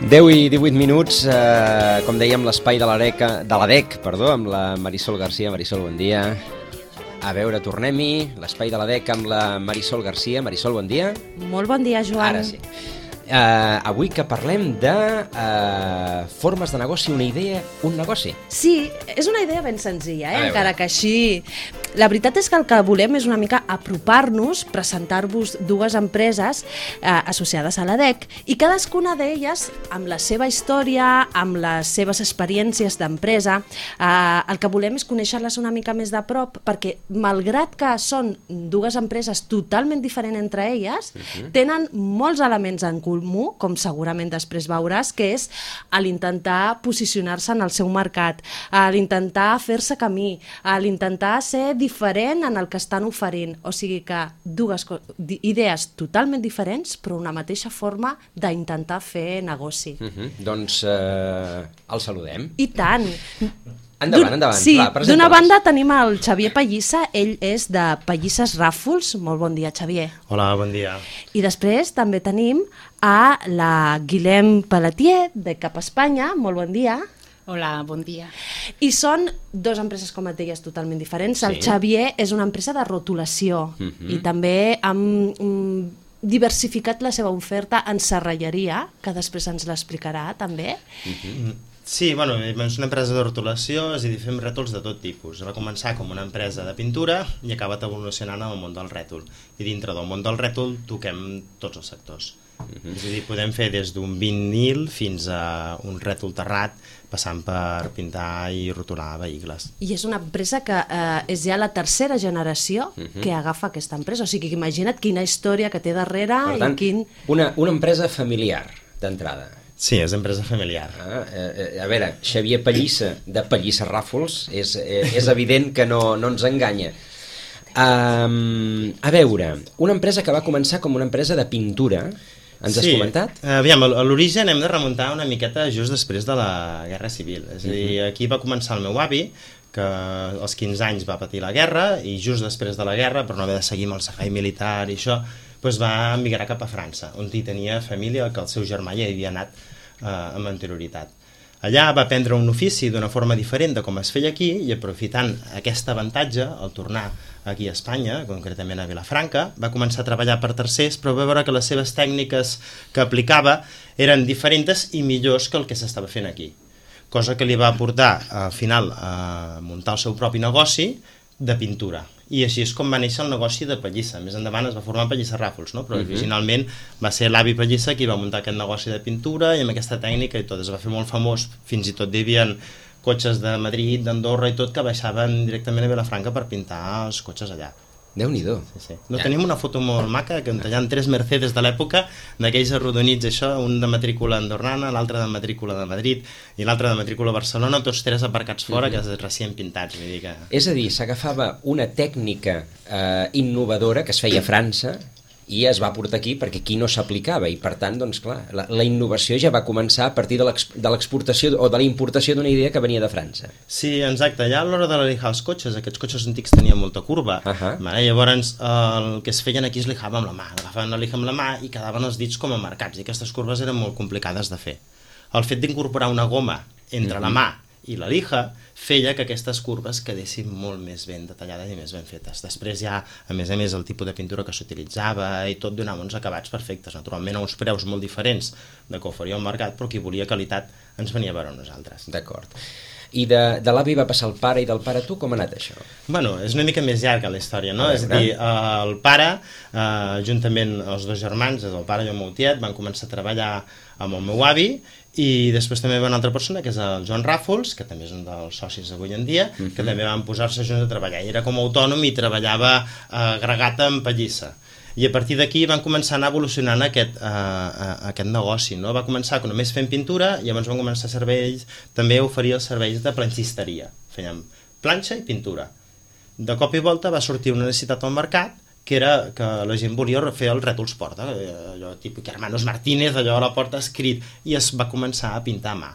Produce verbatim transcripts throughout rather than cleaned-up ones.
deu i divuit minuts, eh, com dèiem, l'espai de la D E C, de la D E C, perdó, amb la Marisol Garcia. Marisol, bon dia. A veure, tornem-hi, l'espai de la D E C amb la Marisol Garcia. Marisol, bon dia. Molt bon dia, Joan. Ara sí. Uh, avui que parlem de uh, formes de negoci, una idea, un negoci. Sí, és una idea ben senzilla, eh? Encara que així... La veritat és que el que volem és una mica apropar-nos, presentar-vos dues empreses eh, associades a la D E C i cadascuna d'elles amb la seva història, amb les seves experiències d'empresa. Eh, el que volem és conèixer-les una mica més de prop perquè, malgrat que són dues empreses totalment diferents entre elles, uh-huh. tenen molts elements en comú, com segurament després veuràs, que és a l'intentar posicionar-se en el seu mercat, a l'intentar fer-se camí, a l'intentar ser diferent en el que estan oferint. O sigui que dues idees totalment diferents, però una mateixa forma d'intentar fer negoci. Uh-huh. Doncs eh, el saludem. I tant! Endavant, endavant. Sí, d'una banda tenim el Xavier Pallissa, ell és de Pallisses Ràfols. Molt bon dia, Xavier. Hola, bon dia. I després també tenim a la Guillem Pelletier, de Cap Espanya. Molt bon dia. Hola, bon dia. I són dues empreses, com et deies, totalment diferents. Sí. El Xavier és una empresa de rotulació uh-huh. i també han um, diversificat la seva oferta en serralleria, que després ens l'explicarà també. Uh-huh. Sí, bueno, és una empresa de rotulació, és a dir, fem rètols de tot tipus. Va començar com una empresa de pintura i ha acabat evolucionant en el món del rètol. I dintre del món del rètol toquem tots els sectors. Uh-huh. És a dir, podem fer des d'un vinil fins a un rètol terrat, passant per pintar i rotular vehicles. I és una empresa que eh, és ja la tercera generació uh-huh. que agafa aquesta empresa. O sigui, que imagina't quina història que té darrere. Per tant, i quin... una, una empresa familiar, d'entrada. Sí, és empresa familiar. Ah, eh, a veure, Xavier Pallissa, de Pallisses Ràfols, és, eh, és evident que no, no ens enganya. Um, a veure, una empresa que va començar com una empresa de pintura, ens has sí. comentat? Uh, aviam, a l'origen hem de remuntar una miqueta just després de la Guerra Civil. És a dir, aquí va començar el meu avi, que als quinze anys va patir la guerra, i just després de la guerra, per no haver de seguir amb el servei militar i això, doncs va emigrar cap a França, on hi tenia família, que el seu germà ja havia anat eh, amb anterioritat. Allà va aprendre un ofici d'una forma diferent de com es feia aquí, i aprofitant aquest avantatge, al tornar aquí a Espanya, concretament a Vilafranca, va començar a treballar per tercers, però va veure que les seves tècniques que aplicava eren diferents i millors que el que s'estava fent aquí. Cosa que li va portar, al final, a muntar el seu propi negoci de pintura. I així és com va néixer el negoci de Pallissa. Més endavant es va formar Pallisses Ràfols, no? Però uh-huh. originalment va ser l'avi Pallissa qui va muntar aquest negoci de pintura i amb aquesta tècnica i tot. Es va fer molt famós, fins i tot hi havia cotxes de Madrid, d'Andorra i tot, que baixaven directament a Vilafranca per pintar els cotxes allà. Déu-n'hi-do. Sí, sí. No, ja. Tenim una foto molt maca, que hi ha tres Mercedes de l'època, d'aquells arrodonits, això, un de matrícula andorrana, l'altre de matrícula de Madrid i l'altre de matrícula de Barcelona, tots tres aparcats fora, uh-huh. que es recient pintats. Vull dir que... És a dir, s'agafava una tècnica eh, innovadora que es feia a França i es va portar aquí perquè aquí no s'aplicava i per tant, doncs clar, la, la innovació ja va començar a partir de l'exportació o de la importació d'una idea que venia de França. Sí, exacte, ja a l'hora de lijar els cotxes, aquests cotxes antics tenien molta curva, uh-huh. vale? Llavors el que es feien aquí es lijava amb la mà, agafaven la lija amb la mà i quedaven els dits com a marcats i aquestes curves eren molt complicades de fer. El fet d'incorporar una goma entre uh-huh. la mà i la lija feia que aquestes curves quedessin molt més ben detallades i més ben fetes. Després ja, a més a més, el tipus de pintura que s'utilitzava i tot donava uns acabats perfectes, naturalment a uns preus molt diferents de que oferia el mercat, però qui volia qualitat ens venia a veure a nosaltres. D'acord. I de, de l'avi va passar al pare i del pare tu, com ha anat això? Bueno, és una mica més llarga la història, no? És a dir, el pare, eh, juntament els dos germans, el pare i el meu tiet, van començar a treballar amb el meu avi i després també hi va una altra persona que és el Joan Ràfols, que també és un dels socis avui en dia, uh-huh. que també van posar-se junts a treballar. I era com a autònom i treballava agregat amb Pallissa. I a partir d'aquí van començar a anar evolucionant aquest, uh, aquest negoci, no? Va començar només fent pintura i llavors van començar serveis, també oferir els serveis de planxisteria. Fèiem planxa i pintura. De cop i volta va sortir una necessitat al mercat que era que la gent volia fer els rètols porta, allò tipus Hermanos Martínez, allò a la porta escrit, i es va començar a pintar a mà.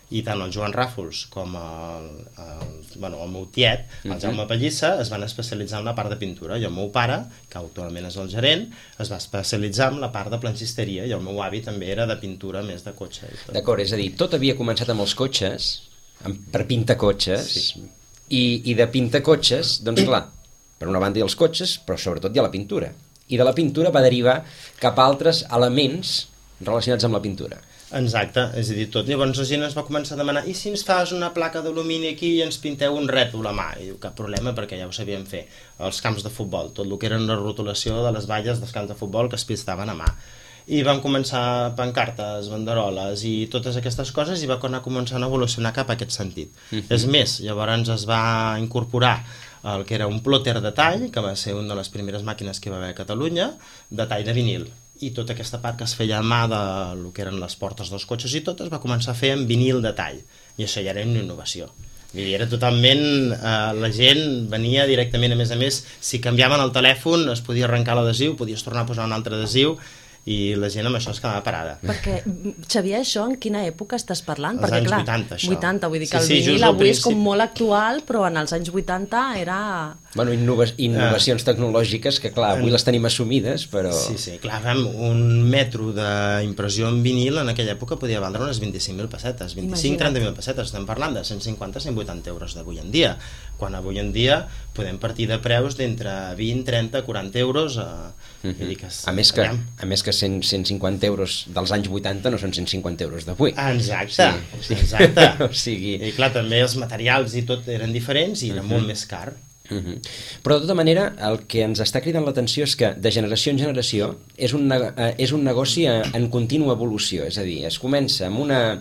i tant el Joan Ràfols com el, el, bueno, el meu tiet, el Uh-huh. Jaume Pallissa, es van especialitzar en la part de pintura, i el meu pare, que actualment és el gerent, es va especialitzar en la part de planxisteria, i el meu avi també era de pintura més de cotxe. i tot. D'acord, és a dir, tot havia començat amb els cotxes, amb, per pintar cotxes, Sí. i, i de pintar cotxes, doncs clar, per una banda hi ha els cotxes, però sobretot hi ha la pintura. I de la pintura va derivar cap a altres elements relacionats amb la pintura. Exacte, és a dir, tot. Llavors la gent es va començar a demanar, i si ens fas una placa d'alumini aquí i ens pinteu un rètol a mà? I diu, cap problema, perquè ja ho sabíem fer. Els camps de futbol, tot el que eren la rotulació de les valles dels camps de futbol que es pintaven a mà. I van començar pancartes, banderoles i totes aquestes coses, i va començar a evolucionar cap a aquest sentit. Uh-huh. És més, llavors es va incorporar el que era un plòter de tall, que va ser una de les primeres màquines que hi va haver a Catalunya, de tall de vinil. I tota aquesta part que es feia a mà de lo que eren les portes dels cotxes i tot es va començar a fer en vinil de tall, i això ja era una innovació. Vull dir, era totalment, eh, la gent venia directament, a més a més, si canviaven el telèfon es podia arrencar l'adhesiu, podies tornar a posar un altre adhesiu, i la gent amb això es quedava parada. Perquè, Xavier, això en quina època estàs parlant? Els Perquè, anys clar, vuitanta, això. vuitanta, vull dir que Sí, el sí, just vinil al avui és com principi. molt actual, però en els anys vuitanta era... Bueno, innova innovacions ah. tecnològiques que, clar, avui les tenim assumides, però... Sí, sí, clar, vam, un metro d'impressió en vinil en aquella època podia valdre unes vint-i-cinc mil pessetes, vint-i-cinc a trenta mil pessetes, estem parlant de cent cinquanta a cent vuitanta euros d'avui en dia, quan avui en dia podem partir de preus d'entre vint, trenta, quaranta euros a... Uh -huh. dir que a, més que, a més que cent, cent cinquanta euros dels anys vuitanta no són cent cinquanta euros d'avui. Exacte, sí, sí. exacte. O sigui... I clar, també els materials i tot eren diferents i era uh -huh. molt més car. Uh -huh. Però de tota manera el que ens està cridant l'atenció és que de generació en generació és un, eh, és un negoci en contínua evolució, és a dir, es comença amb una...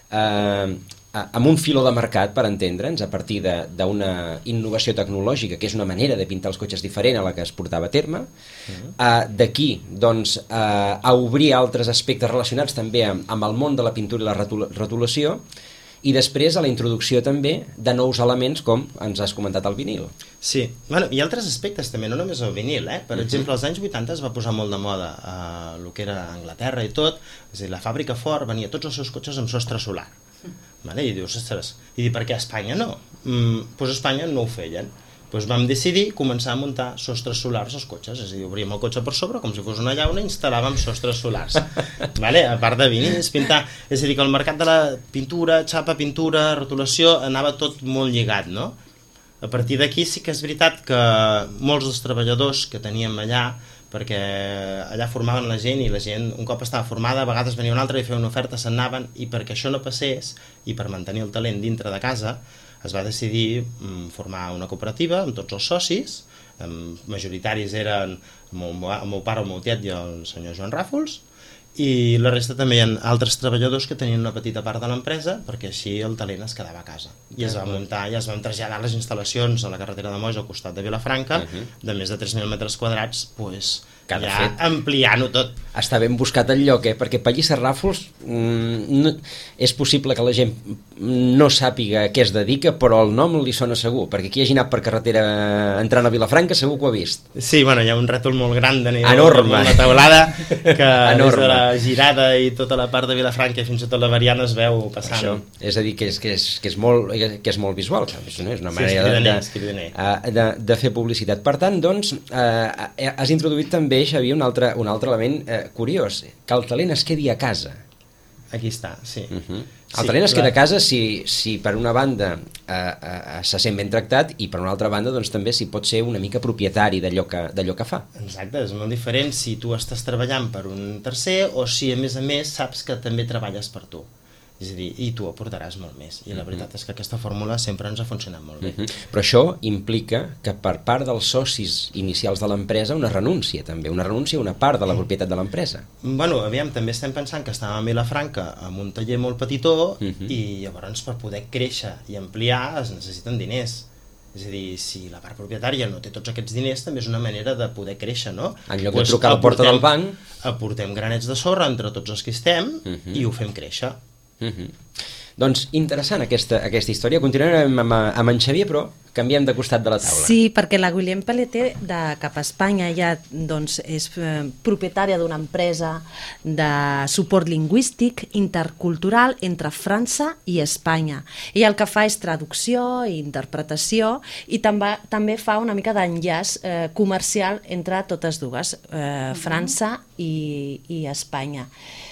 Eh, amb un filó de mercat, per entendre'ns, a partir d'una innovació tecnològica, que és una manera de pintar els cotxes diferent a la que es portava a terme, uh-huh. uh, d'aquí doncs, uh, a obrir altres aspectes relacionats també amb, amb el món de la pintura i la rotula rotulació, i després a la introducció també de nous elements com ens has comentat el vinil. Sí, bueno, hi ha altres aspectes també, no només el vinil, eh? Per uh-huh. exemple, als anys vuitanta es va posar molt de moda eh, el que era Anglaterra i tot, és a dir, la fàbrica Ford venia tots els seus cotxes amb sostre solar. Vale? I dius, ostres, i dir, per què a Espanya no? Mm, doncs a Espanya no ho feien. Doncs vam decidir començar a muntar sostres solars als cotxes, és a dir, obríem el cotxe per sobre com si fos una llauna i instal·làvem sostres solars. Vale? A part de vinils, pintar, és a dir, que el mercat de la pintura, xapa, pintura, rotulació, anava tot molt lligat, no? A partir d'aquí sí que és veritat que molts dels treballadors que teníem allà, perquè allà formaven la gent i la gent un cop estava formada, a vegades venia una altra i feia una oferta, se'n anaven, i perquè això no passés i per mantenir el talent dintre de casa es va decidir mm, formar una cooperativa amb tots els socis, amb, majoritaris eren el meu, el meu pare, el meu tiet i el senyor Joan Ràfols, i la resta també hi ha altres treballadors que tenien una petita part de l'empresa perquè així el talent es quedava a casa i es va muntar i es van traslladar les instal·lacions a la carretera de Moix al costat de Vilafranca uh -huh. de més de tres mil metres quadrats, pues, ja fet, ampliant-ho tot. Està ben buscat el lloc, eh? Perquè Pallissa Ràfols mm, no, és possible que la gent no sàpiga a què es dedica, però el nom li sona segur, perquè qui hagi anat per carretera entrant a Vilafranca segur que ho ha vist. Sí, bueno, hi ha un rètol molt gran de nivell, enorme, la teulada, que des de la Girada i tota la part de Vilafranca i fins i tot la Variana es veu passant. Això, és a dir, que és, que és, que és, molt, que és molt visual, que és una manera sí, de, de, de, de fer publicitat. Per tant, doncs, eh, has introduït també, Xavier, un altre, un altre element eh, curiós, que el talent es quedi a casa. Aquí està, sí. Uh -huh. El sí, talent es queda a casa si, si per una banda eh, eh, se sent ben tractat i per una altra banda doncs, també si pot ser una mica propietari d'allò que, d'allò que fa. Exacte, és molt diferent si tu estàs treballant per un tercer o si a més a més saps que també treballes per tu. És a dir, i tu aportaràs molt més. I la veritat és que aquesta fórmula sempre ens ha funcionat molt bé. Uh -huh. Però això implica que per part dels socis inicials de l'empresa una renúncia també, una renúncia a una part de la propietat de l'empresa. Bueno, aviam, també estem pensant que estàvem a Vilafranca amb un taller molt petitó uh -huh. i llavors per poder créixer i ampliar es necessiten diners. És a dir, si la part propietària no té tots aquests diners, també és una manera de poder créixer, no? En lloc pues de trucar a la porta del banc... Aportem granets de sorra entre tots els que estem uh -huh. i ho fem créixer. Uh -huh. Doncs interessant aquesta, aquesta història. Continuarem amb, amb en Xavier, però canviem de costat de la taula. Sí, perquè la Guillem Pelleter de Cap a Espanya ja doncs, és eh, propietària d'una empresa de suport lingüístic intercultural entre França i Espanya. I el que fa és traducció i interpretació i també, també fa una mica d'enllaç eh, comercial entre totes dues, eh, França i, i Espanya.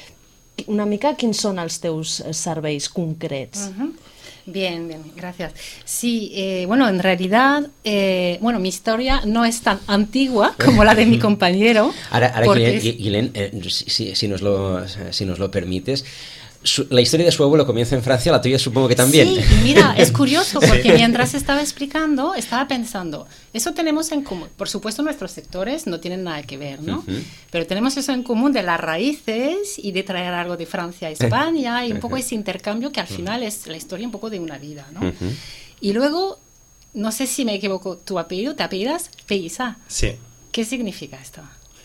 Una mica quins són els teus serveis concrets? Uh-huh. Bien, bien, gracias. Sí, eh, bueno, en realidad, eh, bueno, mi historia no es tan antigua como la de mi compañero. Ahora, ahora porque... Guilén, eh, si, si, nos lo, si nos lo permites, su, la historia de su abuelo comienza en Francia, la tuya supongo que también. Sí, y mira, es curioso porque mientras estaba explicando, estaba pensando, eso tenemos en común. Por supuesto, nuestros sectores no tienen nada que ver, ¿no? Uh-huh. Pero tenemos eso en común de las raíces y de traer algo de Francia a España y un poco ese intercambio que al final es la historia un poco de una vida, ¿no? Uh-huh. Y luego, no sé si me equivoco, tu apellido, ¿te apellidas? Pelliza. Sí. ¿Qué significa esto?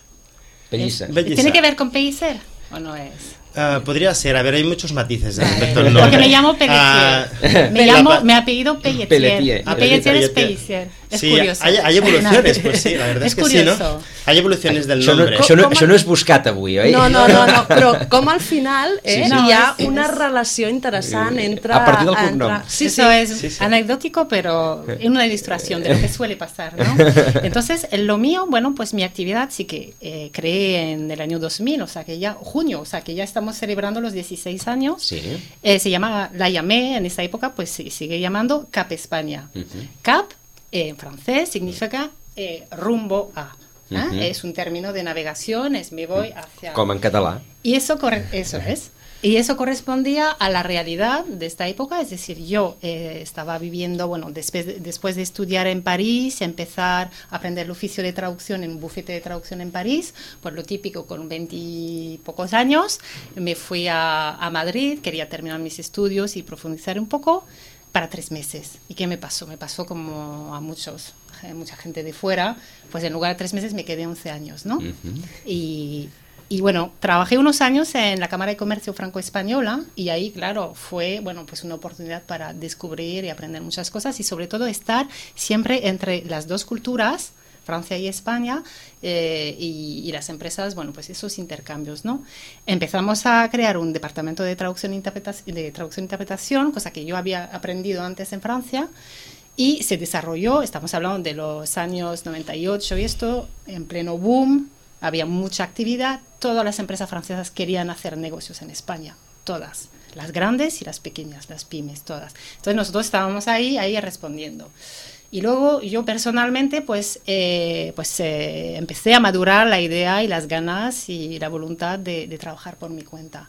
Pelliza. ¿Tiene que ver con pellicer o no es? Uh, podría ser, a ver, hay muchos matices vale. respecto al nombre. Porque me llamo Pelletier. Uh, me llamo, me apellido Pelletier. Pelletier. Ah, Pelletier es Pellicer. Es sí, curioso. Hay, hay evoluciones, pues sí, la verdad es, es que curioso. sí, ¿no? Hay evoluciones del això nombre. No, això, no, això no és buscat avui, oi? No, no, no, no, però com al final eh, sí, sí. hi ha No, una es, relació interessant entre... A partir del cognom. Entre... Sí, Eso sí. es sí, sí. anecdótico, pero es una ilustración de lo que suele pasar, ¿no? Entonces, en lo mío, bueno, pues mi actividad sí que eh, creé en el año dos mil, o sea que ya, junio, o sea que ya estamos celebrando los dieciséis años. Sí. Eh, se llama, la llamé en esa época, pues se sigue llamando Cap España. Uh-huh. Cap, eh, en francés, significa eh, rumbo a. ¿eh? Uh-huh. Es un término de navegación, es me voy hacia... Como en catalán. Y eso, corre- eso es. Y eso correspondía a la realidad de esta época, es decir, yo eh, estaba viviendo, bueno, después de, después de estudiar en París, empezar a aprender el oficio de traducción en un bufete de traducción en París, pues lo típico, con veintipocos años, me fui a, a Madrid, quería terminar mis estudios y profundizar un poco para tres meses. ¿Y qué me pasó? Me pasó como a muchos, mucha gente de fuera, pues en lugar de tres meses me quedé once años, ¿no? Uh-huh. Y... Y bueno, trabajé unos años en la Cámara de Comercio Franco-Española y ahí, claro, fue, bueno, pues una oportunidad para descubrir y aprender muchas cosas y sobre todo estar siempre entre las dos culturas, Francia y España, eh, y, y las empresas, bueno, pues esos intercambios, ¿no? Empezamos a crear un departamento de traducción e interpretación, de traducción e interpretación, cosa que yo había aprendido antes en Francia, y se desarrolló, estamos hablando de los años noventa y ocho y esto, en pleno boom. Había mucha actividad, todas las empresas francesas querían hacer negocios en España, todas, las grandes y las pequeñas, las pymes, todas. Entonces nosotros estábamos ahí, ahí respondiendo. Y luego yo personalmente pues, eh, pues eh, empecé a madurar la idea y las ganas y la voluntad de, de trabajar por mi cuenta.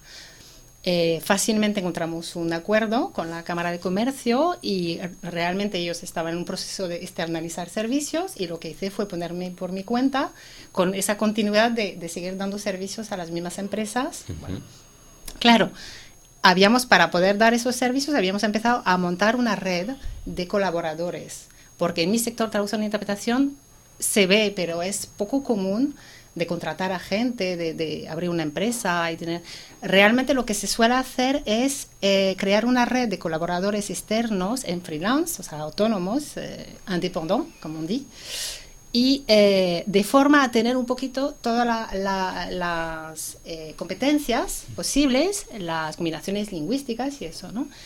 Eh, fácilmente encontramos un acuerdo con la Cámara de Comercio y realmente ellos estaban en un proceso de externalizar servicios y lo que hice fue ponerme por mi cuenta con esa continuidad de, de seguir dando servicios a las mismas empresas. Uh-huh. Bueno, claro, habíamos, para poder dar esos servicios, habíamos empezado a montar una red de colaboradores, porque en mi sector traducción e interpretación se ve, pero es poco común de contratar a gente, de, de abrir una empresa y tener... Realmente lo que se suele hacer es eh, crear una red de colaboradores externos en freelance, o sea, autónomos, eh, indépendants, como on dit, y eh, de forma a tener un poquito todas la, la, las eh, competencias posibles, las combinaciones lingüísticas y eso, ¿no?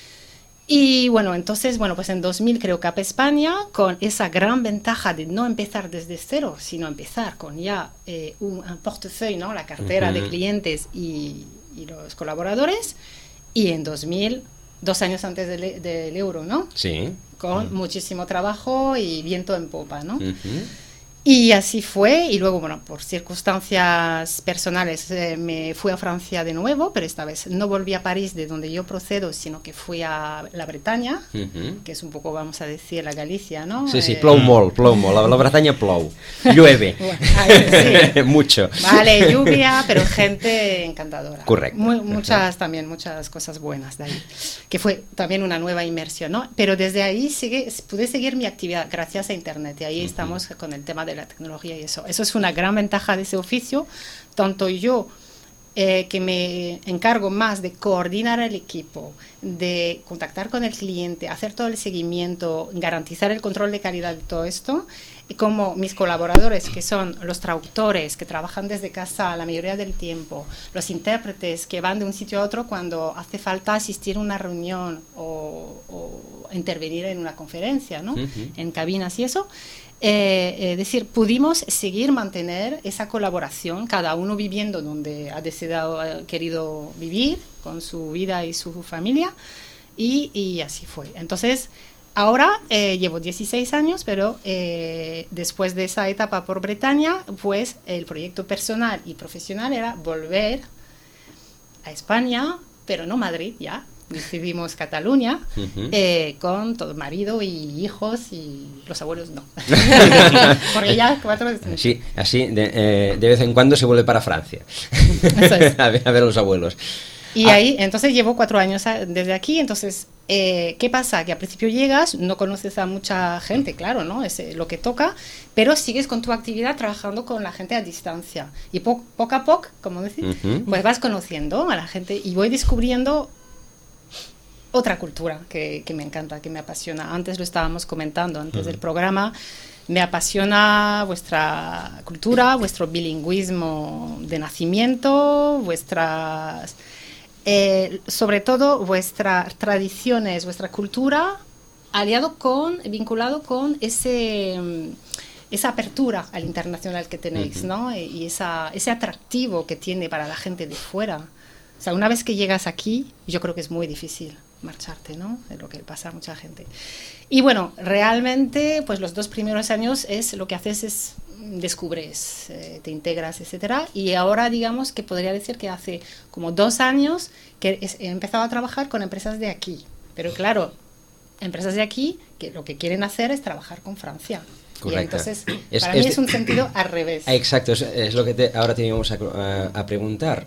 Y bueno, entonces, bueno, pues en dos mil creo Cap España, con esa gran ventaja de no empezar desde cero, sino empezar con ya eh, un, un portefeuille, ¿no? La cartera uh-huh. de clientes y, y los colaboradores, y en dos mil, dos años antes del, del euro, ¿no? Sí. Con uh-huh. muchísimo trabajo y viento en popa, ¿no? Uh-huh. Y así fue, y luego, bueno, por circunstancias personales eh, me fui a Francia de nuevo, pero esta vez no volví a París, de donde yo procedo, sino que fui a la Bretaña, uh-huh. que es un poco, vamos a decir, la Galicia, ¿no? Sí, sí, eh, plou molt, plou molt. La, la Bretaña plou. Llueve. Bueno, ahí, sí. Mucho. Vale, lluvia, pero gente encantadora. Correcto. Muy, muchas también, muchas cosas buenas de ahí. Que fue también una nueva inmersión, ¿no? Pero desde ahí sigue, pude seguir mi actividad gracias a Internet, y ahí uh-huh. estamos con el tema de la tecnología y eso. Eso es una gran ventaja de ese oficio. Tanto yo eh, que me encargo más de coordinar el equipo, de contactar con el cliente, hacer todo el seguimiento, garantizar el control de calidad de todo esto, y como mis colaboradores, que son los traductores, que trabajan desde casa la mayoría del tiempo, los intérpretes que van de un sitio a otro cuando hace falta asistir a una reunión o, o intervenir en una conferencia, ¿no? Uh-huh. En cabinas y eso. Eh, es decir, pudimos seguir mantener esa colaboración, cada uno viviendo donde ha decidido, ha querido vivir, con su vida y su familia, y, y así fue. Entonces, ahora eh, llevo dieciséis años, pero eh, después de esa etapa por Bretaña, pues el proyecto personal y profesional era volver a España, pero no Madrid ya. Decidimos Cataluña, uh-huh. eh, con todo marido y hijos, y los abuelos no. Porque ya cuatro... Sí, así de, eh, de vez en cuando se vuelve para Francia. Eso es. a, ver, a ver a los abuelos. Y ah. ahí, entonces llevo cuatro años a, desde aquí, entonces, eh, ¿qué pasa? Que al principio llegas, no conoces a mucha gente, claro, ¿no? Es eh, lo que toca, pero sigues con tu actividad trabajando con la gente a distancia. Y po- poco a poco, como decir, uh-huh. pues vas conociendo a la gente y voy descubriendo otra cultura que, que me encanta, que me apasiona. Antes lo estábamos comentando, antes uh-huh. del programa. Me apasiona vuestra cultura, vuestro bilingüismo de nacimiento, vuestras, eh, sobre todo vuestras tradiciones, vuestra cultura, aliado con, vinculado con ese, esa apertura al internacional que tenéis, uh-huh. ¿no? Y esa, ese atractivo que tiene para la gente de fuera. O sea, una vez que llegas aquí, yo creo que es muy difícil marcharte, ¿no? Es lo que pasa a mucha gente. Y bueno, realmente, pues los dos primeros años es lo que haces es descubres, eh, te integras, etcétera. Y ahora, digamos, que podría decir que hace como dos años que he empezado a trabajar con empresas de aquí. Pero claro, empresas de aquí que lo que quieren hacer es trabajar con Francia. Correcto. Y entonces, es, para es, mí es un sentido al revés. Exacto, es, es lo que te, ahora te íbamos a, a, a preguntar.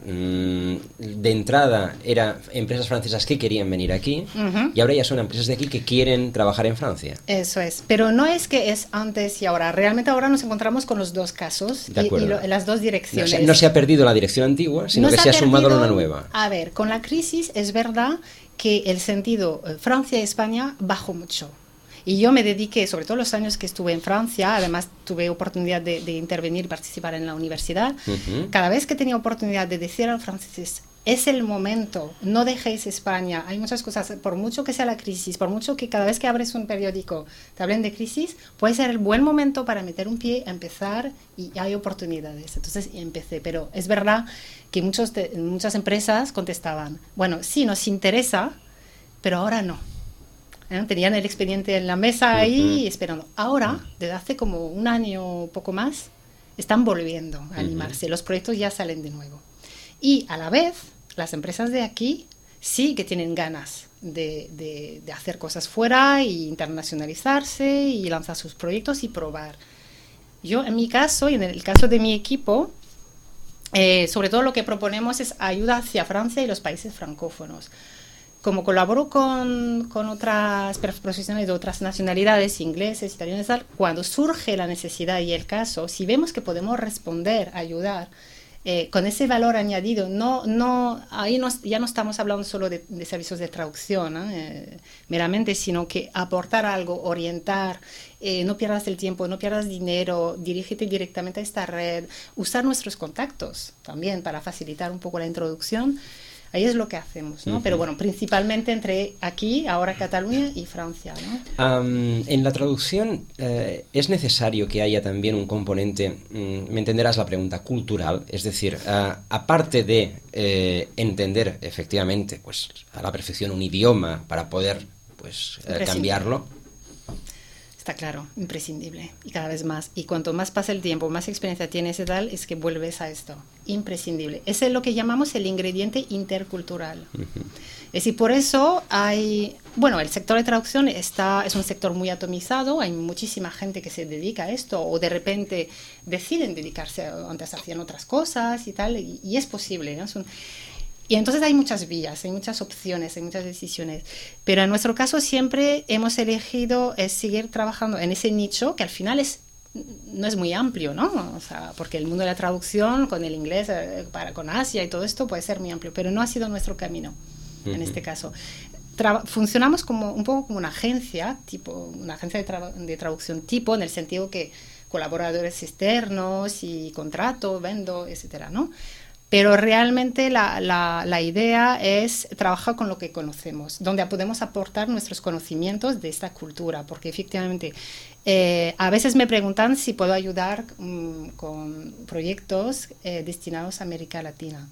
De entrada, eran empresas francesas que querían venir aquí, uh-huh. y ahora ya son empresas de aquí que quieren trabajar en Francia. Eso es, pero no es que es antes y ahora. Realmente ahora nos encontramos con los dos casos y, y lo, las dos direcciones. No, o sea, no se ha perdido la dirección antigua, sino no que se ha, se ha sumado una nueva. A ver, con la crisis es verdad que el sentido Francia y España bajó mucho. Y yo me dediqué, sobre todo los años que estuve en Francia, además tuve oportunidad de, de intervenir y participar en la universidad. Uh-huh. Cada vez que tenía oportunidad de decir a los franceses, es el momento, no dejéis España, hay muchas cosas, por mucho que sea la crisis, por mucho que cada vez que abres un periódico te hablen de crisis, puede ser el buen momento para meter un pie, empezar, y hay oportunidades. Entonces empecé, pero es verdad que muchos de, muchas empresas contestaban, bueno, sí, nos interesa, pero ahora no. ¿Eh? Tenían el expediente en la mesa ahí uh-huh. esperando. Ahora, desde hace como un año o poco más, están volviendo a animarse. Uh-huh. Los proyectos ya salen de nuevo. Y a la vez, las empresas de aquí sí que tienen ganas de, de, de hacer cosas fuera e internacionalizarse y lanzar sus proyectos y probar. Yo, en mi caso, y en el caso de mi equipo, eh, sobre todo lo que proponemos es ayuda hacia Francia y los países francófonos. Como colaboro con, con otras profesionales de otras nacionalidades, ingleses, italianos, tal, cuando surge la necesidad y el caso, si vemos que podemos responder, ayudar, eh, con ese valor añadido, no, no, ahí no, ya no estamos hablando solo de, de servicios de traducción, ¿eh? Eh, meramente, sino que aportar algo, orientar, eh, no pierdas el tiempo, no pierdas dinero, dirígete directamente a esta red, usar nuestros contactos también para facilitar un poco la introducción. Ahí es lo que hacemos, ¿no? Uh-huh. Pero bueno, principalmente entre aquí, ahora Cataluña y Francia, ¿no? Um, en la traducción eh, es necesario que haya también un componente, mm, me entenderás la pregunta, cultural, es decir, uh, aparte de eh, entender efectivamente, pues a la perfección un idioma para poder, pues, eh, cambiarlo. Está claro, imprescindible, y cada vez más. Y cuanto más pasa el tiempo, más experiencia tienes y tal, es que vuelves a esto. Imprescindible. Ese es lo que llamamos el ingrediente intercultural. Uh-huh. Es decir, por eso hay... Bueno, el sector de traducción está, es un sector muy atomizado, hay muchísima gente que se dedica a esto, o de repente deciden dedicarse, antes hacían otras cosas y tal, y, y es posible, ¿no? Es un, Y entonces hay muchas vías, hay muchas opciones, hay muchas decisiones. Pero en nuestro caso siempre hemos elegido es seguir trabajando en ese nicho, que al final es no es muy amplio, ¿no? O sea, porque el mundo de la traducción con el inglés, eh, para, con Asia y todo esto puede ser muy amplio, pero no ha sido nuestro camino uh-huh. en este caso. Tra- funcionamos como un poco como una agencia, tipo, una agencia de, tra- de traducción tipo, en el sentido que colaboradores externos y contrato, vendo, etcétera, ¿no? Pero realmente la, la, la idea es trabajar con lo que conocemos, donde podemos aportar nuestros conocimientos de esta cultura, porque efectivamente eh, a veces me preguntan si puedo ayudar um, con proyectos eh, destinados a América Latina.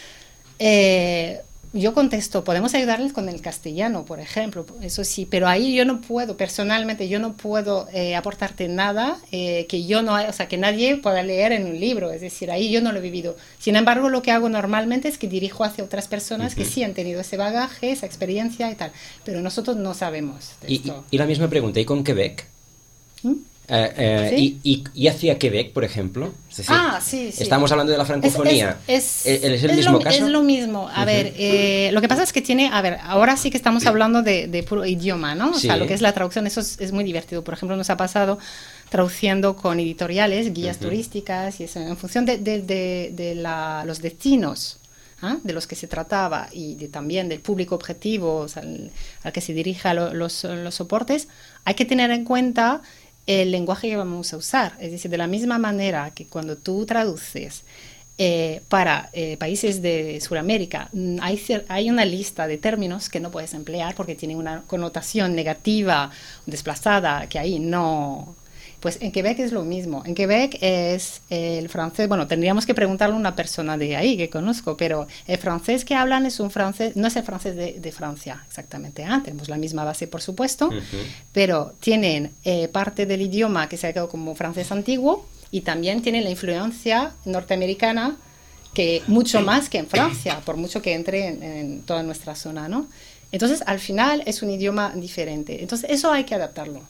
Eh, Yo contesto, podemos ayudarles con el castellano, por ejemplo, eso sí, pero ahí yo no puedo, personalmente, yo no puedo eh, aportarte nada eh, que yo no, o sea, que nadie pueda leer en un libro, es decir, ahí yo no lo he vivido. Sin embargo, lo que hago normalmente es que dirijo hacia otras personas uh-huh. que sí han tenido ese bagaje, esa experiencia y tal, pero nosotros no sabemos de y, esto. Y, y la misma pregunta, ¿y con Quebec? ¿Mm? Eh, eh, ¿Sí? y, y, y hacia Quebec, por ejemplo. Es decir, ah, sí, sí. Estamos hablando de la francofonía. Es, es, ¿Es, es el es mismo lo, caso? Es lo mismo. A uh-huh. ver, eh, lo que pasa es que tiene... A ver, ahora sí que estamos hablando de, de puro idioma, ¿no? O sí. sea, lo que es la traducción, eso es, es muy divertido. Por ejemplo, nos ha pasado traduciendo con editoriales, guías uh-huh. turísticas, y eso, en función de, de, de, de la, los destinos ¿eh? de los que se trataba y de, también del público objetivo, o sea, al, al que se dirija lo, los, los soportes, hay que tener en cuenta el lenguaje que vamos a usar. Es decir, de la misma manera que cuando tú traduces eh, para eh, países de Sudamérica, hay, hay una lista de términos que no puedes emplear porque tienen una connotación negativa, desplazada, que ahí no... Pues en Quebec es lo mismo. En Quebec es el francés, bueno, tendríamos que preguntarle a una persona de ahí que conozco, pero el francés que hablan es un francés, no es el francés de, de Francia exactamente. ¿eh? Tenemos la misma base, por supuesto, uh-huh. pero tienen eh, parte del idioma que se ha quedado como francés antiguo y también tienen la influencia norteamericana, que mucho más que en Francia, por mucho que entre en, en toda nuestra zona, ¿no? Entonces, al final es un idioma diferente. Entonces, eso hay que adaptarlo.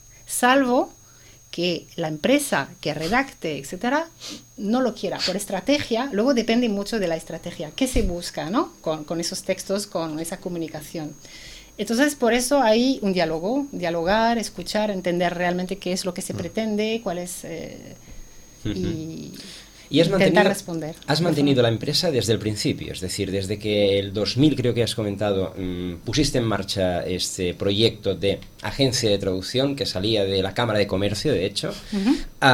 Salvo que la empresa que redacte, etcétera, no lo quiera por estrategia. Luego depende mucho de la estrategia. ¿Qué se busca, no? Con, con esos textos, con esa comunicación. Entonces, por eso hay un diálogo, dialogar, escuchar, entender realmente qué es lo que se pretende, cuál es... Eh, uh-huh. y... Y has mantenido, responder. has mantenido la empresa desde el principio, es decir, desde que el dos mil, creo que has comentado, mmm, pusiste en marcha este proyecto de agencia de traducción que salía de la Cámara de Comercio, de hecho. Uh-huh.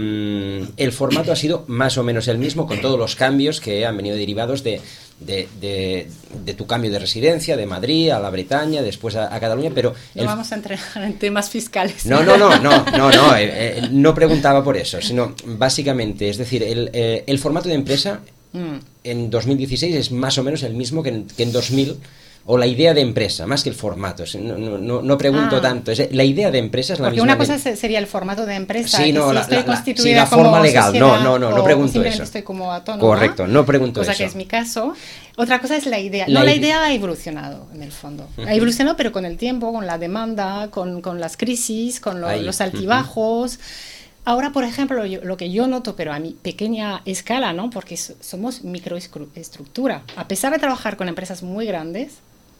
Um, el formato ha sido más o menos el mismo, con todos los cambios que han venido derivados de, de, de, de tu cambio de residencia, de Madrid a la Bretaña, después a, a Cataluña, pero... No el... vamos a entrar en temas fiscales. No, no, no, no, no, no, eh, eh, no preguntaba por eso, sino básicamente, es decir, el, eh, el formato de empresa mm. en dos mil dieciséis es más o menos el mismo que en, que en dos mil, o la idea de empresa, más que el formato. No, no, no pregunto ah. tanto. Es, la idea de empresa es la Porque misma. Porque una cosa de... sería el formato de empresa. Sí, no, si la, estoy la, constituida sí, la como forma legal. Sociedad, no, no, no, no pregunto eso. Estoy como autónoma. Correcto, no pregunto cosa eso. Cosa que es mi caso. Otra cosa es la idea. La no, ide- la idea ha evolucionado, en el fondo. Uh-huh. Ha evolucionado, pero con el tiempo, con la demanda, con, con las crisis, con lo, los altibajos. Uh-huh. Ahora, por ejemplo, yo, lo que yo noto, pero a mi pequeña escala, ¿no? Porque so, somos microestructura. A pesar de trabajar con empresas muy grandes,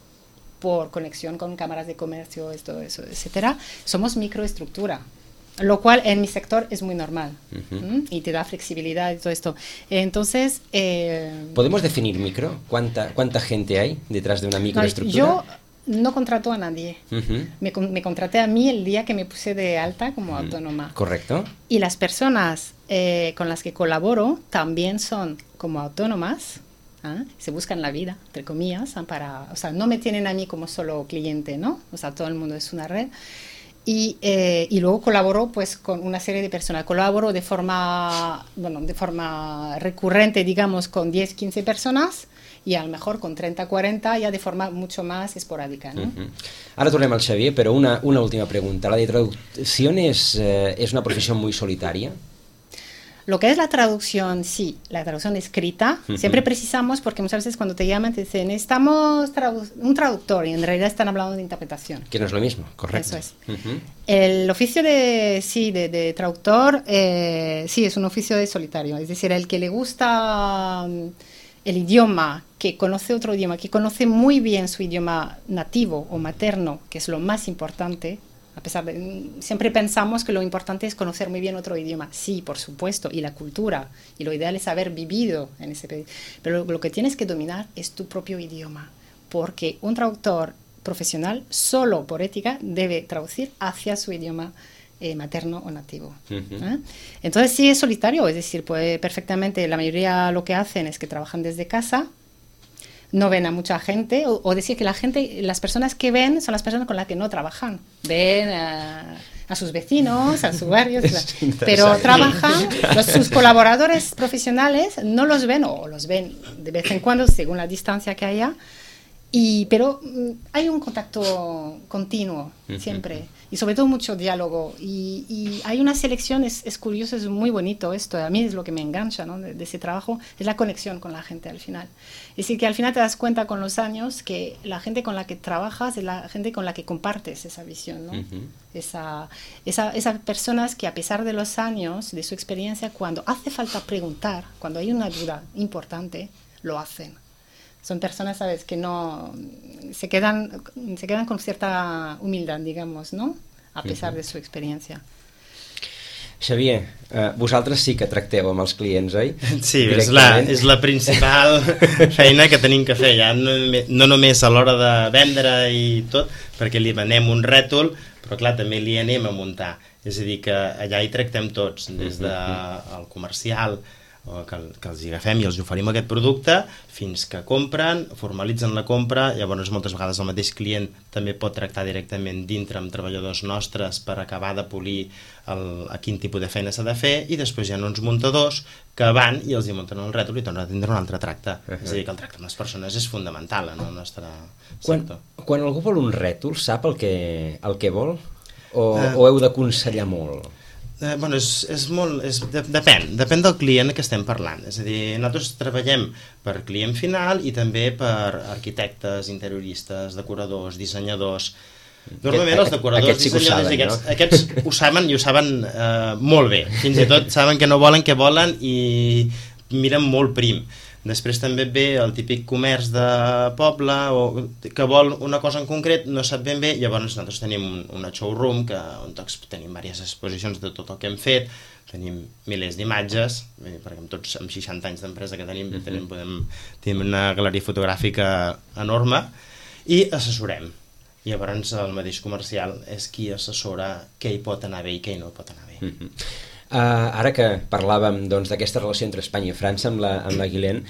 por conexión con cámaras de comercio, esto, eso, etcétera, somos microestructura, lo cual en mi sector es muy normal. Uh-huh. ¿Mm? Y te da flexibilidad y todo esto. Entonces... Eh, ¿podemos definir micro? ¿Cuánta, cuánta gente hay detrás de una microestructura? Yo no contrato a nadie. Uh-huh. Me, me contraté a mí el día que me puse de alta como uh-huh. autónoma. Correcto. Y las personas eh, con las que colaboro también son como autónomas. ¿Ah? Se buscan la vida, entre comillas, para, o sea, no me tienen a mí como solo cliente, ¿no? O sea, todo el mundo es una red. Y, eh, y luego colaboro pues con una serie de personas. Colaboro de forma, bueno, de forma recurrente, digamos, con diez, quince personas y a lo mejor con treinta, cuarenta ya de forma mucho más esporádica, ¿no? Uh-huh. Ara tornem al Xavier, però una, una última pregunta. ¿La de traducción es, eh, es una profesión muy solitaria? Lo que es la traducción, sí, la traducción escrita, uh-huh. siempre precisamos, porque muchas veces cuando te llaman te dicen, necesitamos tradu- un traductor, y en realidad están hablando de interpretación. Que no es lo mismo, correcto. Eso es. Uh-huh. El oficio de, sí, de, de traductor, eh, sí, es un oficio de solitario, es decir, el que le gusta um, el idioma, que conoce otro idioma, que conoce muy bien su idioma nativo o materno, que es lo más importante, A pesar de, siempre pensamos que lo importante es conocer muy bien otro idioma. Sí, por supuesto, y la cultura. Y lo ideal es haber vivido en ese país. Pero lo, lo que tienes que dominar es tu propio idioma. Porque un traductor profesional, solo por ética, debe traducir hacia su idioma eh, materno o nativo. Uh-huh. ¿Eh? Entonces sí es solitario, es decir, pues perfectamente la mayoría lo que hacen es que trabajan desde casa, no ven a mucha gente, o, o decir que la gente, las personas que ven son las personas con las que no trabajan. Ven a, a sus vecinos, a sus barrios, pero trabajan, los, sus colaboradores profesionales no los ven, o los ven de vez en cuando, según la distancia que haya, y, pero hay un contacto continuo, siempre, y sobre todo mucho diálogo, y, y hay una selección, es, es curioso, es muy bonito esto, a mí es lo que me engancha, ¿no? de, de ese trabajo, es la conexión con la gente al final. Es decir, que al final te das cuenta con los años que la gente con la que trabajas es la gente con la que compartes esa visión, ¿no? Uh-huh. Esa, esa, esas personas que a pesar de los años, de su experiencia, cuando hace falta preguntar, cuando hay una duda importante, lo hacen. Son personas, ¿sabes?, que no se quedan, se quedan con cierta humildad, digamos, ¿no? A pesar de su experiencia. Xavier, eh, vosaltres sí que tracteu amb els clients, oi? Sí, és la, és la principal feina que tenim que fer, ja no, no només a l'hora de vendre i tot, perquè li venem un rètol, però clar, també li anem a muntar. És a dir, que allà hi tractem tots, des del comercial, que, que els agafem i els oferim aquest producte fins que compren, formalitzen la compra, llavors moltes vegades el mateix client també pot tractar directament dintre amb treballadors nostres per acabar de polir el, a quin tipus de feina s'ha de fer, i després hi ha uns muntadors que van i els hi munten el rètol i tornen a tindre un altre tracte. Uh-huh. És a dir, que el tracte amb les persones és fundamental en el nostre sector. Quan, quan algú vol un rètol, sap el que, el que vol? O, uh, o heu d'aconsellar molt? Eh, bueno, és, és molt, és, de, depèn, depèn del client que estem parlant. És a dir, nosaltres treballem per client final i també per arquitectes, interioristes, decoradors, dissenyadors. Normalment els decoradors, aquests sí que ho saben, aquests, no? aquests ho saben i ho saben eh, molt bé. Fins i tot saben que no volen què volen i miren molt prim. Després també ve el típic comerç de poble o que vol una cosa en concret, no sap ben bé, llavors nosaltres tenim una showroom que, on tenim diverses exposicions de tot el que hem fet, tenim milers d'imatges, perquè amb tots amb seixanta anys d'empresa que tenim, uh-huh. tenim, podem, tenim una galeria fotogràfica enorme i assessorem. I llavors el mateix comercial és qui assessora què hi pot anar bé i què hi no pot anar bé. Uh-huh. Uh, ara que parlàvem doncs, d'aquesta relació entre Espanya i França amb la, amb la Guilaine,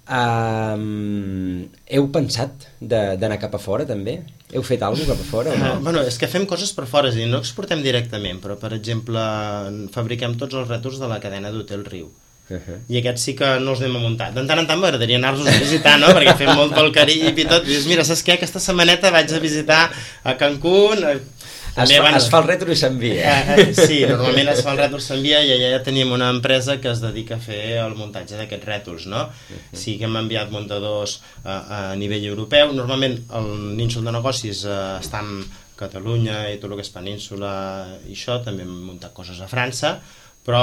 uh, heu pensat d'anar cap a fora també? Heu fet alguna cosa cap a fora o no? Uh, bueno, és que fem coses per fora, és a dir, no exportem directament, però per exemple fabriquem tots els rètols de la cadena d'Hotel Riu. Uh-huh. I aquests sí que no els anem a muntar. De tant en tant m'agradaria anar-los a visitar, no? Perquè fem molt pel Carib i tot. I dius, mira, saps què? Aquesta setmaneta vaig a visitar a Cancún. Es fa, es fa el rètol i s'envia. Eh, eh, sí, normalment es fa el rètol i s'envia i allà ja tenim una empresa que es dedica a fer el muntatge d'aquests rètols, no? Uh-huh. Sí que hem enviat muntadors a, a nivell europeu. Normalment el nínxol de negocis eh, està en Catalunya i tot el que és península i això, també hem muntat coses a França, però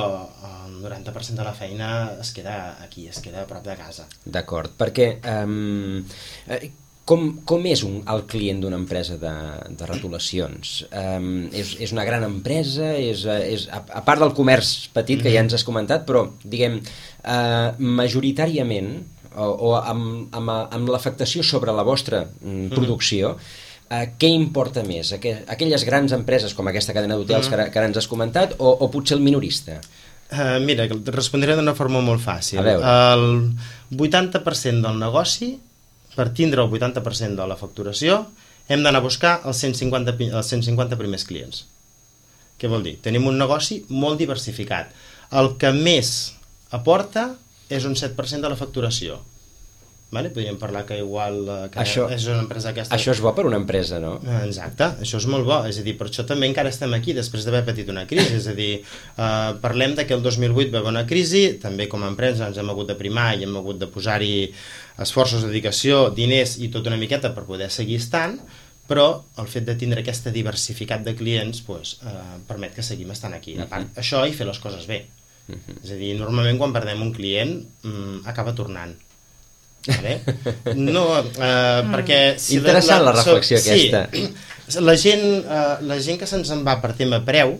el noranta per cent de la feina es queda aquí, es queda a prop de casa. D'acord, perquè um, com, com és un, el client d'una empresa de, de rotulacions? Um, és, és una gran empresa? És, és, a, a part del comerç petit que ja ens has comentat, però diguem, uh, majoritàriament o, o amb, amb, amb l'afectació sobre la vostra mm, producció, Uh, què importa més? Aqu aquelles grans empreses com aquesta cadena d'hotels mm. que, que ara ens has comentat o, o potser el minorista? Uh, mira, et respondré d'una forma molt fàcil. El vuitanta per cent del negoci, per tindre el vuitanta per cent de la facturació, hem d'anar a buscar els cent cinquanta, els cent cinquanta primers clients. Què vol dir? Tenim un negoci molt diversificat. El que més aporta és un set per cent de la facturació. Vale? Podríem parlar que igual que això, és una empresa aquesta... Això és bo per una empresa, no? Exacte, això és molt bo, és a dir, per això també encara estem aquí després d'haver patit una crisi, és a dir, eh, parlem de que el dos mil vuit va haver una crisi, també com a empresa ens hem hagut de primar i hem hagut de posar-hi esforços, dedicació, diners i tot una miqueta per poder seguir estant, però el fet de tindre aquesta diversificat de clients pues, eh, permet que seguim estant aquí. A part, això i fer les coses bé. Uh-huh. És a dir, normalment quan perdem un client mm, acaba tornant. Vale? No, eh, perquè... Si interessant la, la reflexió so, aquesta. Sí, La gent, eh, la gent que se'ns en va per tema preu,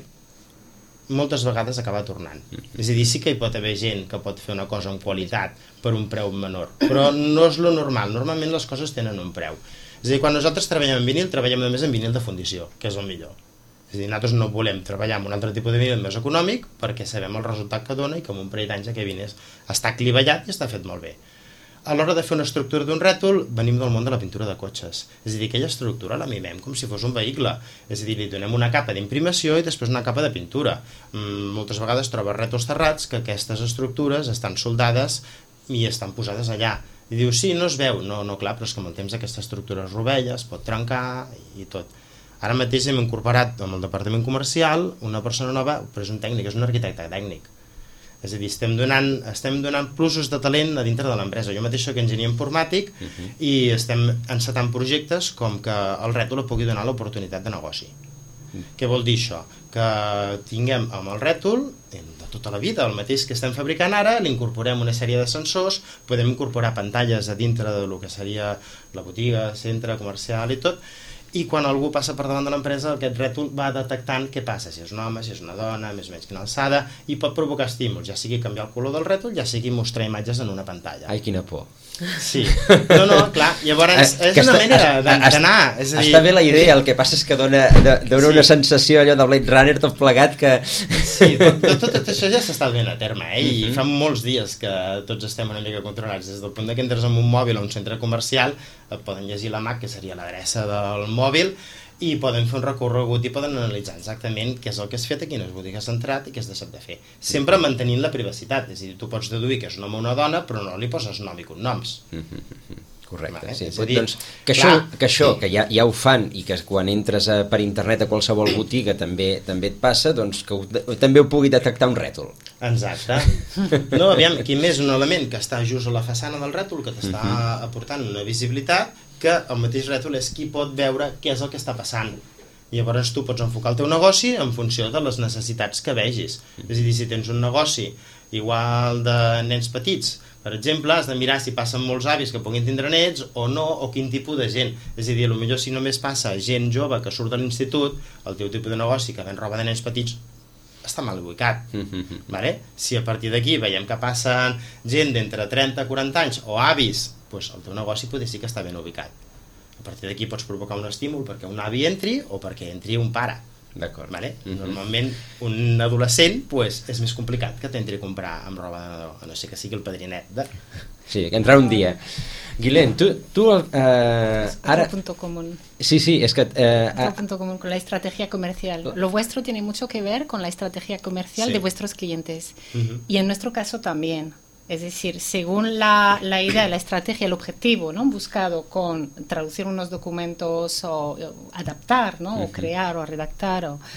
moltes vegades acaba tornant. És a dir, sí que hi pot haver gent que pot fer una cosa amb qualitat per un preu menor, però no és lo normal. Normalment les coses tenen un preu. És a dir, quan nosaltres treballem en vinil, treballem només en vinil de fundició, que és el millor. És a dir, nosaltres no volem treballar amb un altre tipus de vinil més econòmic perquè sabem el resultat que dona i que amb un parell d'anys aquell vinil està clivellat i està fet molt bé. A l'hora de fer una estructura d'un rètol, venim del món de la pintura de cotxes. És a dir, aquella estructura la mimem com si fos un vehicle. És a dir, li donem una capa d'imprimació i després una capa de pintura. Mm, moltes vegades trobes rètols terrats que aquestes estructures estan soldades i estan posades allà. I dius, sí, no es veu. No, no, clar, però és que amb el temps aquesta estructura es rovella, es pot trencar i tot. Ara mateix hem incorporat amb el departament comercial una persona nova, però és un tècnic, és un arquitecte tècnic. És a dir, estem donant, estem donant plusos de talent a dintre de l'empresa. Jo mateix soc enginyer informàtic uh -huh. i estem encetant projectes com que el rètol pugui donar l'oportunitat de negoci. Uh -huh. Què vol dir això? Que tinguem amb el rètol, de tota la vida, el mateix que estem fabricant ara, li incorporem una sèrie de sensors, podem incorporar pantalles a dintre de lo que seria la botiga, centre comercial i tot, i quan algú passa per davant de l'empresa aquest rètol va detectant què passa, si és un home, si és una dona, més o menys quina alçada, i pot provocar estímuls, ja sigui canviar el color del rètol, ja sigui mostrar imatges en una pantalla. Ai, quina por. Sí, no, no, clar, llavors és una manera d'anar. És a dir... Està bé la idea, el que passa és que dona, dona sí. una sensació allò de Blade Runner tot plegat que... Sí, tot, tot, tot això ja s'està duent a terme, eh? I uh -huh. fa molts dies que tots estem una mica controlats, des del punt que entres en un mòbil o un centre comercial, et poden llegir la M A C, que seria l'adreça del mòbil, i poden fer un recorregut i poden analitzar exactament què és el que has fet, a quines botigues has entrat i què has deixat de fer. Sempre mantenint la privacitat, és a dir, tu pots deduir que és un home o una dona, però no li poses nom i cognoms. Correcte, vale, sí. Dir, doncs, que clar, això, que, això sí. que ja, ja ho fan i que quan entres a, per internet a qualsevol botiga també també et passa, doncs que ho, també ho pugui detectar un rètol. Exacte. No, aviam, aquí més un element que està just a la façana del rètol, que t'està uh -huh. aportant una visibilitat, que el mateix rètol és qui pot veure què és el que està passant. I llavors tu pots enfocar el teu negoci en funció de les necessitats que vegis. És a dir, si tens un negoci igual de nens petits, per exemple, has de mirar si passen molts avis que puguin tindre nets o no, o quin tipus de gent. És a dir, potser si només passa gent jove que surt de l'institut, el teu tipus de negoci que ven roba de nens petits està mal ubicat. Vale? Si a partir d'aquí veiem que passen gent d'entre trenta a quaranta anys o avis, doncs el teu negoci potser sí que està ben ubicat. A partir d'aquí pots provocar un estímul perquè un avi entri o perquè entri un pare. D'acord. Vale? Uh -huh. Normalment un adolescent pues, és més complicat que t'entri a comprar amb roba de nadó, a no ser que sigui el padrinet de... Sí, que entrar un dia. Guilén, tu, tu eh, ara... Otro punto común. Sí, sí, es que... Eh, Otro punto común con la estrategia comercial. Lo vuestro tiene mucho que ver con la estrategia comercial sí. de vuestros clientes. Uh-huh. Y en nuestro caso también. Es decir, según la, la idea, la estrategia, el objetivo, ¿no? buscado con traducir unos documentos o, o adaptar, ¿no? Uh-huh. o crear o redactar, o,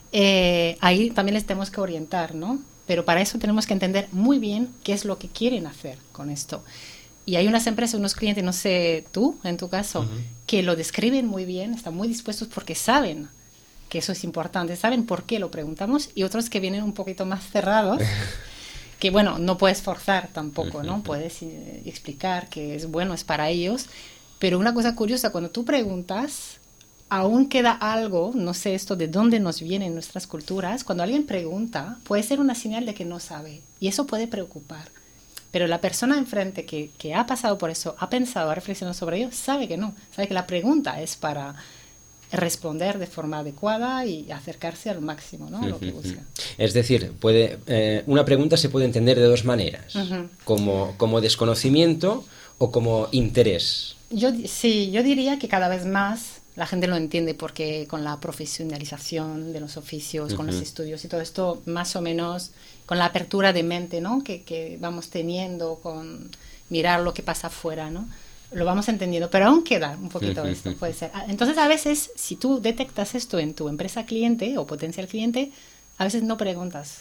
eh, ahí también les tenemos que orientar, ¿no? Pero para eso tenemos que entender muy bien qué es lo que quieren hacer con esto. Y hay unas empresas, unos clientes, no sé tú, en tu caso, uh-huh. que lo describen muy bien, están muy dispuestos porque saben que eso es importante, saben por qué lo preguntamos, y otros que vienen un poquito más cerrados, que bueno, no puedes forzar tampoco, ¿no? Puedes eh, explicar que es bueno, es para ellos, pero una cosa curiosa, cuando tú preguntas, aún queda algo, no sé esto de dónde nos vienen nuestras culturas, cuando alguien pregunta, puede ser una señal de que no sabe, y eso puede preocupar. Pero la persona enfrente que, que ha pasado por eso, ha pensado, ha reflexionado sobre ello, sabe que no, sabe que la pregunta es para responder de forma adecuada y acercarse al máximo, ¿no? A lo que busca. Es decir, puede, eh, una pregunta se puede entender de dos maneras, uh-huh. como, como desconocimiento o como interés. Yo, sí, yo diría que cada vez más la gente lo entiende porque con la profesionalización de los oficios, uh-huh. con los estudios y todo esto, más o menos con la apertura de mente, ¿no? que, que vamos teniendo, con mirar lo que pasa afuera, ¿no? Lo vamos entendiendo, pero aún queda un poquito uh-huh. esto, puede ser. Entonces, a veces, si tú detectas esto en tu empresa cliente o potencial cliente, a veces no preguntas.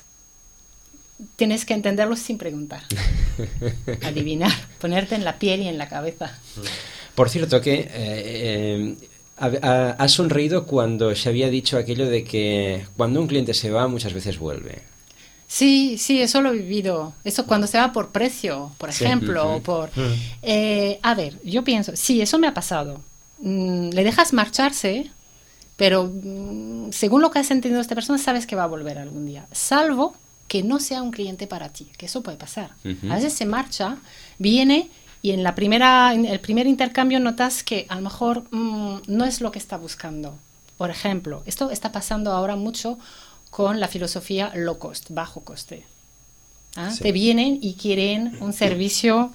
Tienes que entenderlo sin preguntar. Adivinar, ponerte en la piel y en la cabeza. Por cierto, que... Eh, eh, has sonreído cuando se había dicho aquello de que cuando un cliente se va, muchas veces vuelve. Sí, sí, eso lo he vivido. Eso cuando se va por precio, por ejemplo, sí. o por... Eh, a ver, yo pienso, sí, eso me ha pasado. Mm, le dejas marcharse pero mm, según lo que has entendido de esta persona, sabes que va a volver algún día, salvo que no sea un cliente para ti, que eso puede pasar. Uh-huh. A veces se marcha, viene y en la primera, en el primer intercambio notas que a lo mejor mmm, no es lo que está buscando. Por ejemplo, esto está pasando ahora mucho con la filosofía low cost, bajo coste. ¿Ah? Sí. Te vienen y quieren un servicio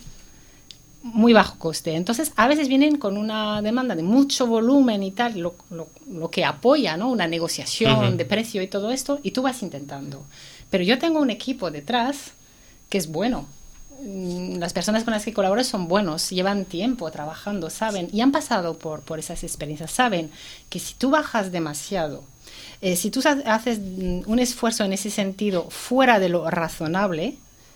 muy bajo coste. Entonces, a veces vienen con una demanda de mucho volumen y tal, lo, lo, lo que apoya, ¿no? Una negociación uh-huh. de precio y todo esto, y tú vas intentando. Pero yo tengo un equipo detrás que es bueno. Las personas con las que colaboro son buenos, llevan tiempo trabajando, saben, y han pasado por, por esas experiencias. Saben que si tú bajas demasiado, eh, si tú haces un esfuerzo en ese sentido fuera de lo razonable,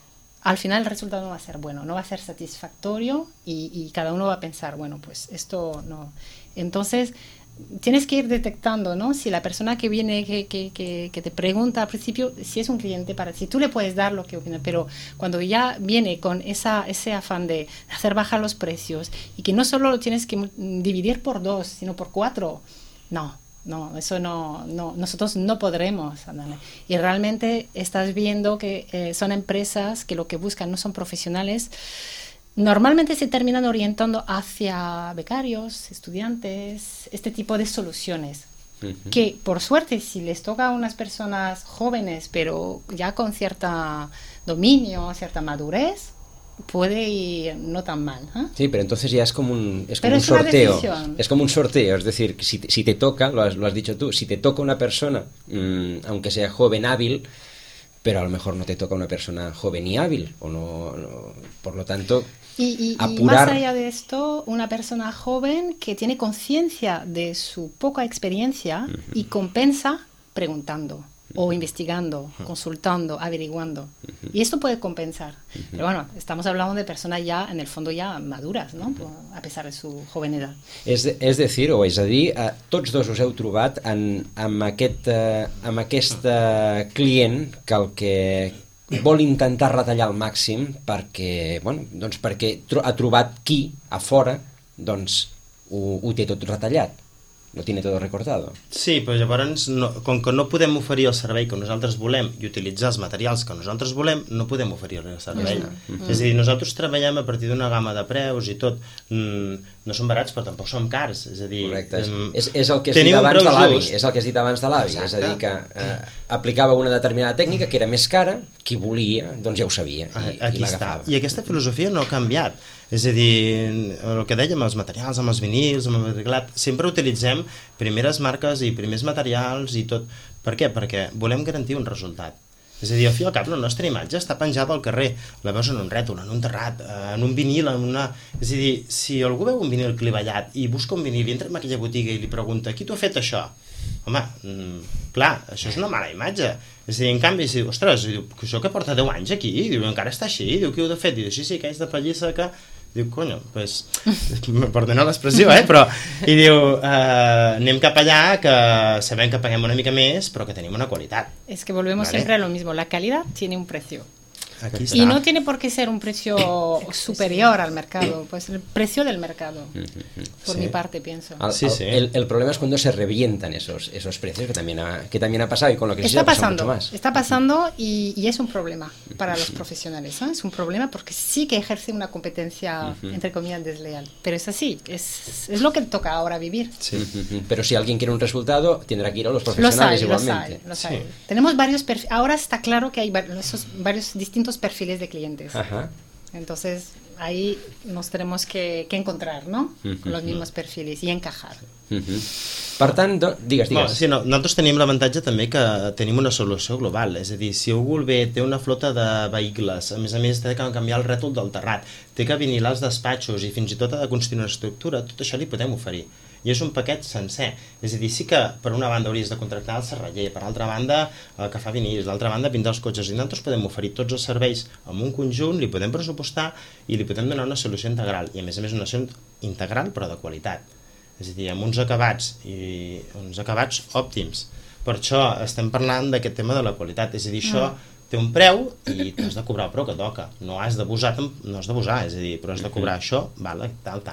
al final el resultado no va a ser bueno, no va a ser satisfactorio y, y cada uno va a pensar, bueno, pues esto no. Entonces, tienes que ir detectando, ¿no? Si la persona que viene, que, que, que, que te pregunta al principio, si es un cliente para ti, tú le puedes dar lo que opina, pero cuando ya viene con esa, ese afán de hacer bajar los precios y que no solo lo tienes que dividir por dos, sino por cuatro, no, no, eso no, no nosotros no podremos. Andale. Y realmente estás viendo que eh, son empresas que lo que buscan no son profesionales. Normalmente se terminan orientando hacia becarios, estudiantes, este tipo de soluciones. Uh-huh. Que, por suerte, si les toca a unas personas jóvenes, pero ya con cierto dominio, cierta madurez, puede ir no tan mal. ¿eh? Sí, pero entonces ya es como un, es como un es sorteo. Es como un sorteo, es decir, si te, si te toca, lo has, lo has dicho tú, si te toca una persona, mmm, aunque sea joven, hábil, pero a lo mejor no te toca una persona joven y hábil, o no, no por lo tanto, y, y, apurar... y más allá de esto, una persona joven que tiene conciencia de su poca experiencia uh-huh. y compensa preguntando o investigando, uh-huh. consultando, averiguando. Uh-huh. Y esto puede compensar. Uh-huh. Pero bueno, estamos hablando de personas ya, en el fondo, ya maduras, no? A pesar de su joven edad. És, de, és decir, o és a dir, eh, tots dos us heu trobat en, amb, aquest, eh, amb aquest eh, client que el que vol intentar retallar al màxim perquè, bueno, doncs perquè tro- ha trobat qui, a fora, doncs ho, ho té tot retallat. Lo tiene todo recortado. Sí, però llavors, no, com que no podem oferir el servei que nosaltres volem i utilitzar els materials que nosaltres volem, no podem oferir el servei. Mm-hmm. És a dir, nosaltres treballem a partir d'una gamma de preus i tot. Mm, no són barats, però tampoc són cars. És a dir... Correcte. Mm, és, és el que has dit abans de l'avi. És el que has dit abans de l'avi. És a dir, que eh, aplicava una determinada tècnica que era més cara, qui volia, doncs ja ho sabia. I, Aquí i està. I aquesta filosofia no ha canviat. És a dir, el que dèiem, els materials, amb els vinils, amb el reciclat, sempre utilitzem primeres marques i primers materials i tot. Per què? Perquè volem garantir un resultat. És a dir, al fi i al cap, la nostra imatge està penjada al carrer, la veus en un rètol, en un terrat, en un vinil, en una... És a dir, si algú veu un vinil clivellat i busca un vinil i entra en aquella botiga i li pregunta qui t'ho ha fet això? Home, mm, clar, això és una mala imatge. És a dir, en canvi, si diu, ostres, diu, això que porta deu anys aquí, diu, encara està així, diu, qui ho ha fet? Diu, sí, sí, que és de pallissa que... Diu, conyo, pues, perdona l'expressió, eh, però... I diu, eh, anem cap allà, que sabem que paguem una mica més, però que tenim una qualitat. Es que volvemos ¿vale? siempre a lo mismo, la calidad tiene un precio. Aquí está. Y no tiene por qué ser un precio superior al mercado, pues el precio del mercado, por sí. mi parte pienso. El, sí, sí. El, el problema es cuando se revientan esos, esos precios, que también, ha, que también ha pasado y con lo que está se pasando, mucho más. Está pasando y, y es un problema para los profesionales, ¿no? Es un problema porque sí que ejerce una competencia, uh-huh. entre comillas, desleal. Pero es así, es, es lo que toca ahora vivir. Sí. Uh-huh. Pero si alguien quiere un resultado, tendrá que ir a los profesionales los hay, igualmente. Los hay, los hay. Sí. Tenemos varios perfiles, ahora está claro que hay esos varios distintos perfiles de clientes. Ajá. Entonces ahí nos tenemos que, que encontrar, ¿no? Uh-huh. Con los mismos perfiles y encajar. Uh-huh. Per tant, do... digues, digues. No, sí, no, nosaltres tenim l'avantatge també que tenim una solució global, és a dir, si algú bé té una flota de vehicles, a més a més té que canviar el rètol del terrat, té que vinilar els despatxos i fins i tot ha de construir una estructura, tot això li podem oferir. I és un paquet sencer. És a dir, sí que per una banda hauries de contractar el serraller, per altra banda el que fa vinils, l'altra banda pintar els cotxes, i nosaltres podem oferir tots els serveis en un conjunt, li podem pressupostar i li podem donar una solució integral, i a més a més una solució integral però de qualitat. És a dir, amb uns acabats i uns acabats òptims. Per això estem parlant d'aquest tema de la qualitat, és a dir, això té un preu i t'has de cobrar el preu que toca, no has d'abusar, no has d'abusar, és a dir, però has de cobrar això, vale, tal, tant.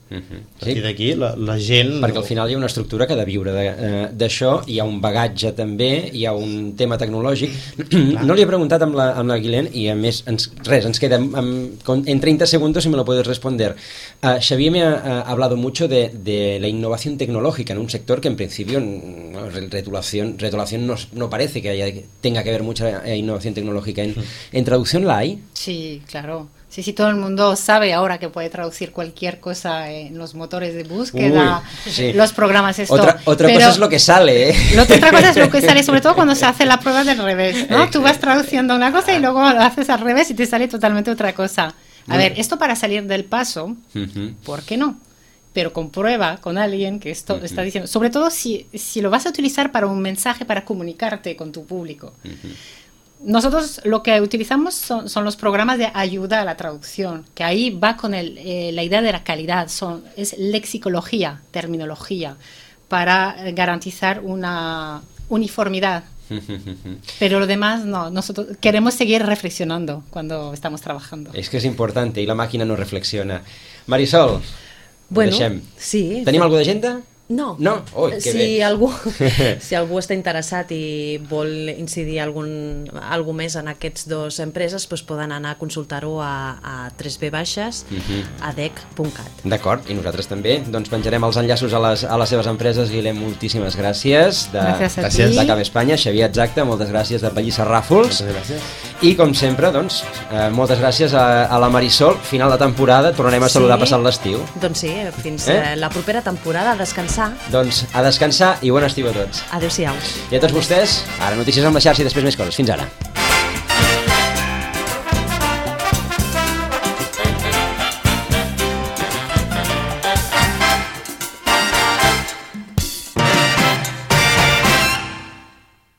Uh-huh. A partir d'aquí la, la gent... Perquè al final hi ha una estructura que ha de viure d'això, hi ha un bagatge també, hi ha un tema tecnològic. No li he preguntat amb la, amb la Guilén i a més, ens, res, ens queda amb, amb, en treinta segundos si me lo puedes responder. Uh, Xavier me ha uh, hablado mucho de, de la innovación tecnológica en un sector que en principio no, retulación, retulación no, no parece que haya, tenga que haber mucha innovación tecnológica. ¿En, en traducción la hay? Sí, claro. Sí, sí, todo el mundo sabe ahora que puede traducir cualquier cosa en los motores de búsqueda, Uy, sí. los programas, esto. Otra, otra cosa es lo que sale, ¿eh? Lo, otra cosa es lo que sale, sobre todo cuando se hace la prueba del revés, ¿no? Tú vas traduciendo una cosa y luego lo haces al revés y te sale totalmente otra cosa. A ver, esto para salir del paso, uh-huh. ¿por qué no? Pero comprueba con alguien que esto uh-huh. está diciendo, sobre todo si, si lo vas a utilizar para un mensaje, para comunicarte con tu público. Uh-huh. Nosotros lo que utilizamos son, son los programas de ayuda a la traducción, que ahí va con el, eh, la idea de la calidad, son, es lexicología, terminología, para garantizar una uniformidad. Pero lo demás no, nosotros queremos seguir reflexionando cuando estamos trabajando. Es que es importante y la máquina no reflexiona. Marisol, bueno, deixem. Sí. Tenim alguna agenda? No, no? Ui, que si, bé. algú, si algú està interessat i vol incidir algun, algú més en aquests dos empreses, doncs poden anar a consultar-ho a, a tres be baixes a d e c punt cat. D'acord, i nosaltres també doncs penjarem els enllaços a les, a les seves empreses. Guilhem, moltíssimes gràcies de, gràcies a de, de Cabe Espanya. Xavier, exacte, moltes gràcies de Pallissa Ràfols. Moltes gràcies. I com sempre, doncs, eh, moltes gràcies a, a la Marisol. Final de temporada, tornarem a saludar sí. passant l'estiu. Doncs sí, fins eh? la propera temporada, a descansar. Doncs a descansar i bon estiu a tots. Adéu-siau. I a tots vostès, ara notícies amb la xarxa i després més coses. Fins ara.